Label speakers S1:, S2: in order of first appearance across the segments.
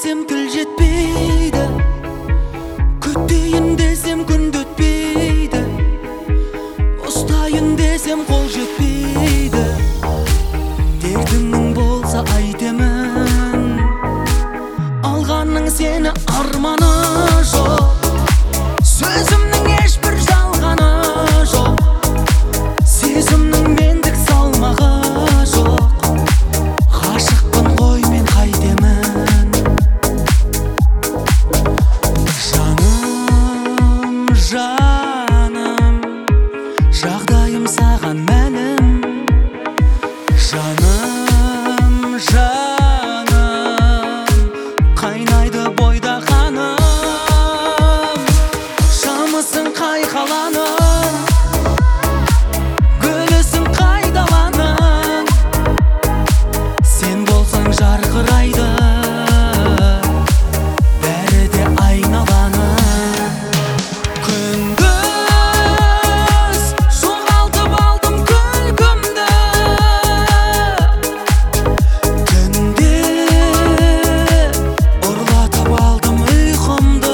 S1: desem til жетпейді, күтейін десем күн өтпейді, ұстайын десем қол жетпейді. Дертіңнің болса айтемін, алғанның сені арманы жоқ. Сөзімнің ешбір жалғаны жоқ, сезімнің мендік салмағы жоқ. Ғашықпын ғой мен қайтемін. Жаным, жаным, жағдайым саған мәлім. Жаным, жаным, қайнайды бойда қаным. Шамысың қай қаланың, гүлісің қай даланың. Сен болсаң жарқырайды бәрі де айналаның. Күндіз жоғалтып алдым күлкімді, түнде ұрлатып алдым ұйқымды.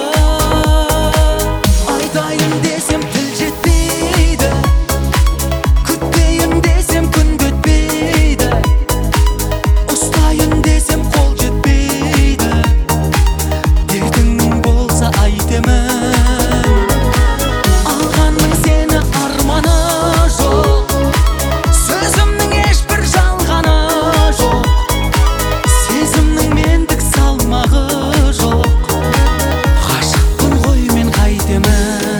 S1: Айтайын десем тіл жетпейді, күтейін десем күн өтпейді, ұстайын десем қол жетпейді. Дертіңнің болса айтемін, алғанның сені арманы жоқ. Сөзімнің ешбір жалғаны жоқ, сезімнің мендік салмағы жоқ. Ғашықпын ғой мен қайтемін.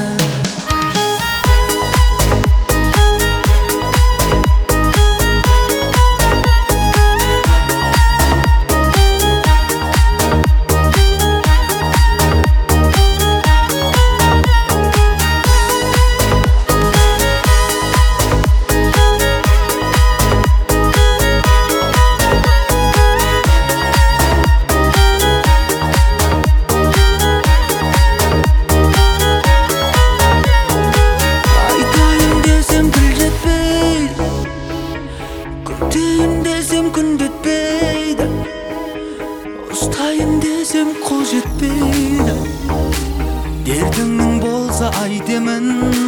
S1: Айтайын десем тіл жетпейді, күтейін десем күн өтпейді, ұстайын десем қол жетпейді. Дертіңнің болса айтемін,